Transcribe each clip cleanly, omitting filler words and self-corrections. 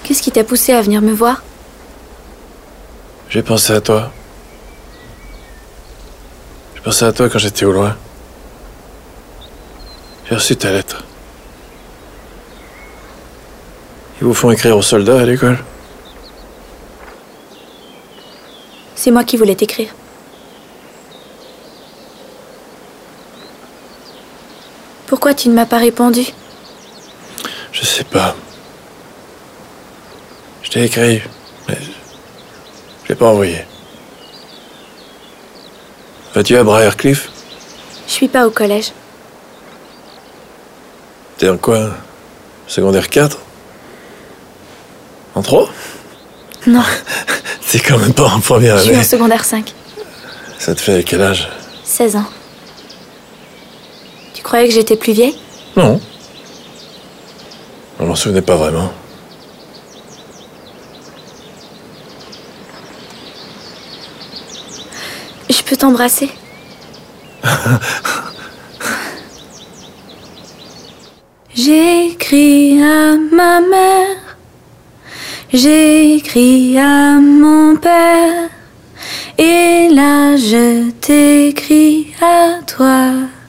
Qu'est-ce qui t'a poussé à venir me voir? J'ai pensé à toi. J'ai pensé à toi quand j'étais au loin. J'ai reçu ta lettre. Ils vous font écrire aux soldats à l'école? C'est moi qui voulais t'écrire. Pourquoi tu ne m'as pas répondu? Je sais pas. Je t'ai écrit, mais je l'ai pas envoyé. Vas-tu à Briarcliff? Je suis pas au collège. T'es en quoi? Secondaire 4? En 3? Non, T'es quand même pas en première je suis en année. secondaire 5. Ça te fait quel âge? 16 ans. Tu croyais que j'étais plus vieille? Non. On m'en souvenait pas vraiment. Je peux t'embrasser? J'écris à ma mère, j'écris à mon père, et là je t'écris à toi.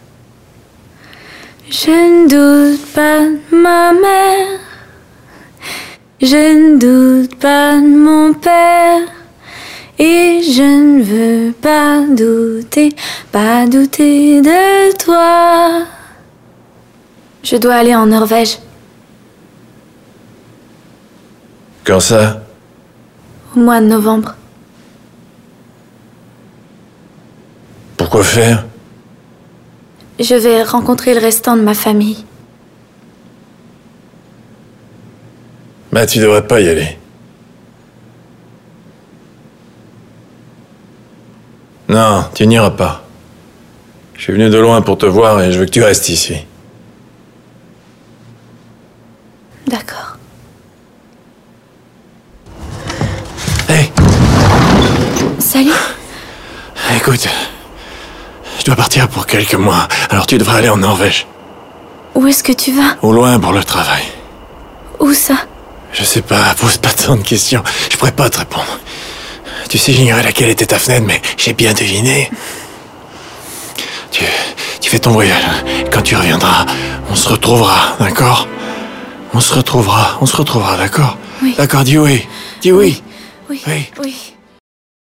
Je ne doute pas de ma mère, je ne doute pas de mon père, et je ne veux pas douter de toi. Je dois aller en Norvège. Quand ça? Au mois de novembre. Pourquoi faire? Je vais rencontrer le restant de ma famille. Bah, tu devrais pas y aller. Non, tu n'iras pas. Je suis venu de loin pour te voir et je veux que tu restes ici. D'accord. Hé, Salut. écoute, je dois partir pour quelques mois, alors tu devrais aller en Norvège. Où est-ce que tu vas? Au loin pour le travail. Où ça? Je sais pas, pose pas tant de questions. Je pourrais pas te répondre. Tu sais, j'ignorais laquelle était ta fenêtre, mais j'ai bien deviné. Tu fais ton voyage. Quand tu reviendras, on se retrouvera, d'accord? On se retrouvera, d'accord? Oui. D'accord, dis oui. Dis oui. Oui. Oui. Oui.